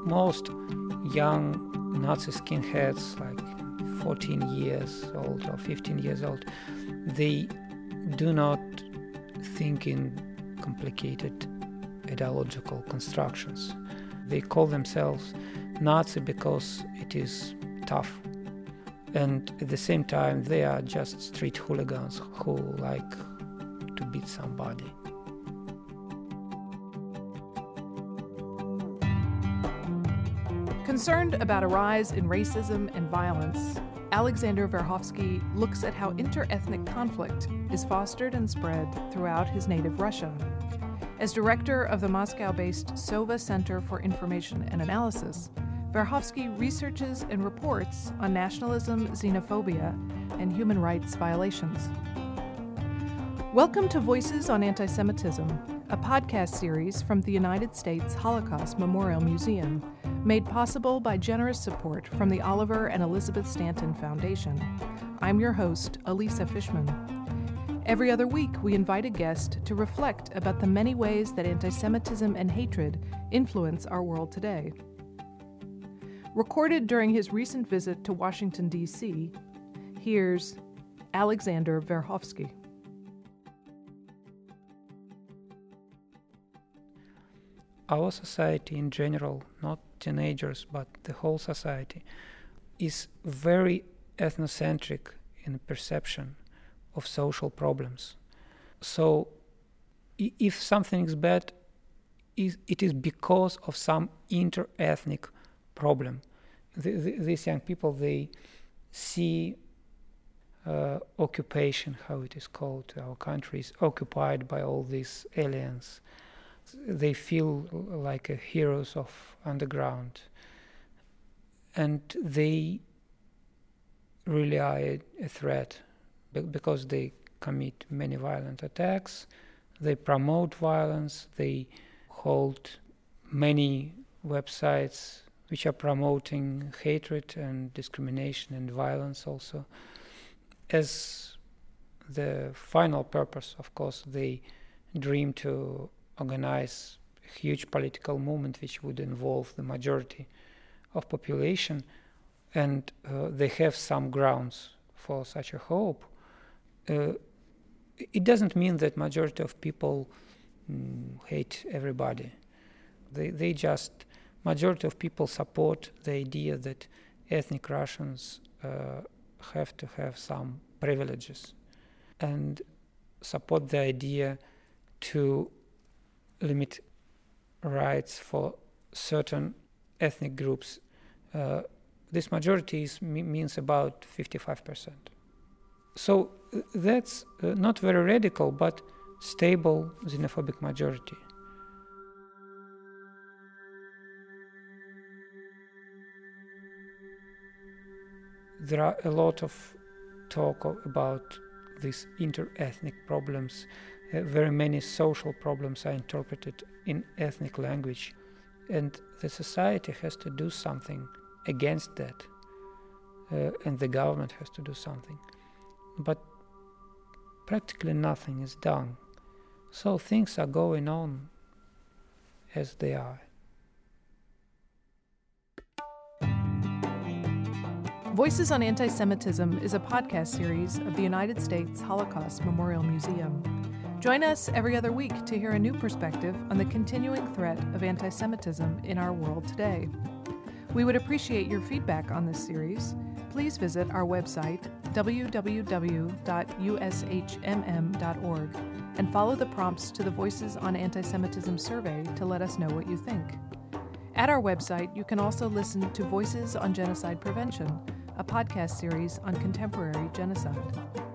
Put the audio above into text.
most young Nazi skinheads, like 14 years old or 15 years old, they do not think in complicated ideological constructions. They call themselves Nazi because it is tough. And at the same time, they are just street hooligans who like to beat somebody. Concerned about a rise in racism and violence, Alexander Verkhovsky looks at how inter-ethnic conflict is fostered and spread throughout his native Russia. As director of the Moscow-based Sova Center for Information and Analysis, Verkhovsky researches and reports on nationalism, xenophobia, and human rights violations. Welcome to Voices on Anti-Semitism, a podcast series from the United States Holocaust Memorial Museum, made possible by generous support from the Oliver and Elizabeth Stanton Foundation. I'm your host, Elisa Fishman. Every other week, we invite a guest to reflect about the many ways that anti-Semitism and hatred influence our world today. Recorded during his recent visit to Washington, D.C., here's Alexander Verkhovsky. Our society in general, not teenagers, but the whole society, is very ethnocentric in perception of social problems. So if something is bad, it is because of some inter-ethnic problem. These young people, they see occupation, how it is called, our country is occupied by all these aliens. They feel like heroes of underground, and they really are a threat because they commit many violent attacks, they promote violence, they hold many websites which are promoting hatred and discrimination and violence also. As the final purpose, of course, they dream to organize a huge political movement which would involve the majority of population, and they have some grounds for such a hope. It doesn't mean that majority of people hate everybody. They just, majority of people support the idea that ethnic Russians have to have some privileges, and support the idea to limit rights for certain ethnic groups. This majority means about 55%. So that's not very radical, but stable xenophobic majority. There are a lot of talk about these inter-ethnic problems. Very many social problems are interpreted in ethnic language, and the society has to do something against that, and the government has to do something. But practically nothing is done. So things are going on as they are. Voices on Anti-Semitism is a podcast series of the United States Holocaust Memorial Museum. Join us every other week to hear a new perspective on the continuing threat of anti-Semitism in our world today. We would appreciate your feedback on this series. Please visit our website, www.ushmm.org, and follow the prompts to the Voices on Anti-Semitism survey to let us know what you think. At our website, you can also listen to Voices on Genocide Prevention, a podcast series on contemporary genocide.